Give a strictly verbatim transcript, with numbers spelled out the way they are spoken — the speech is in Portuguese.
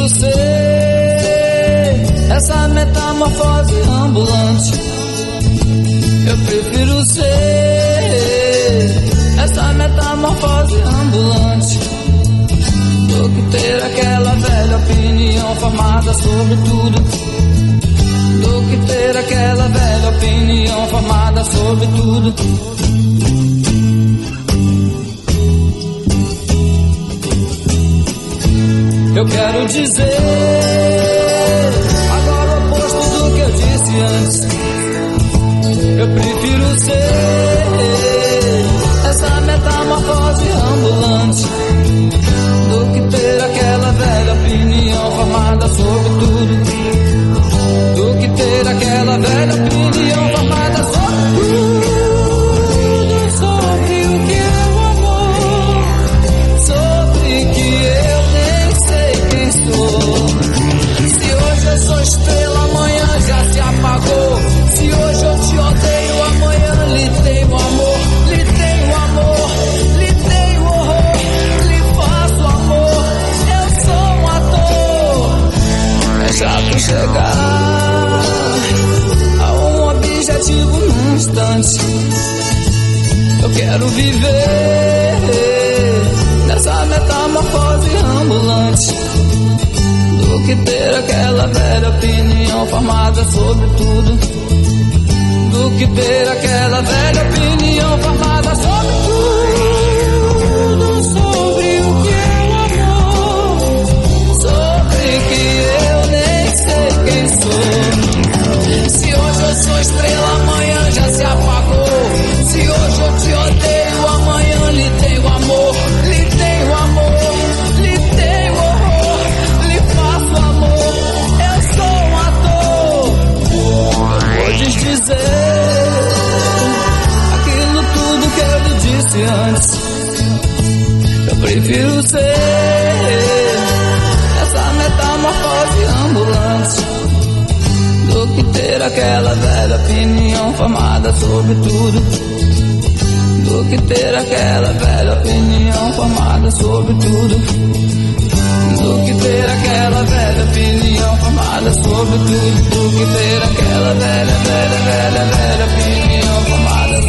prefiro ser essa metamorfose ambulante. Eu prefiro ser essa metamorfose ambulante do que ter aquela velha opinião formada sobre tudo. Do que ter aquela velha opinião formada sobre tudo. Eu quero dizer agora o oposto do que eu disse antes. Eu prefiro ser essa metamorfose ambulante do que ter aquela velha opinião formada sobre tudo. Do que ter aquela velha opinião formada sobre tudo. Sobre o que é o amor, sobre que eu nem sei quem sou. Se hoje eu sou estrela, amanhã já se apagou. Se hoje eu te odeio, amanhã lhe tenho amor. Lhe tenho amor, lhe tenho horror, lhe faço amor. Eu sou um ator. É chato chegar a um objetivo num instante. Eu quero viver nessa metamorfose ambulante do que ter aquela velha opinião formada sobre tudo. Do que ter aquela velha opinião formada sobre tudo. Sobre o que é o amor, sobre que eu nem sei quem sou. Se hoje eu sou estrela, amanhã já se apagou. Se hoje eu te odeio, amanhã lhe tenho amor. Lhe tenho amor, lhe tenho horror, lhe faço amor. Eu sou um ator. Podes dizer aquilo tudo que eu lhe disse antes. Eu prefiro ser essa metamorfose ambulante do que ter aquela velha opinião formada sobre tudo. Do que ter aquela velha opinião formada sobre tudo. Do que ter aquela velha opinião formada sobre tudo. Do que ter aquela velha, velha, velha, velha opinião formada sobre tudo.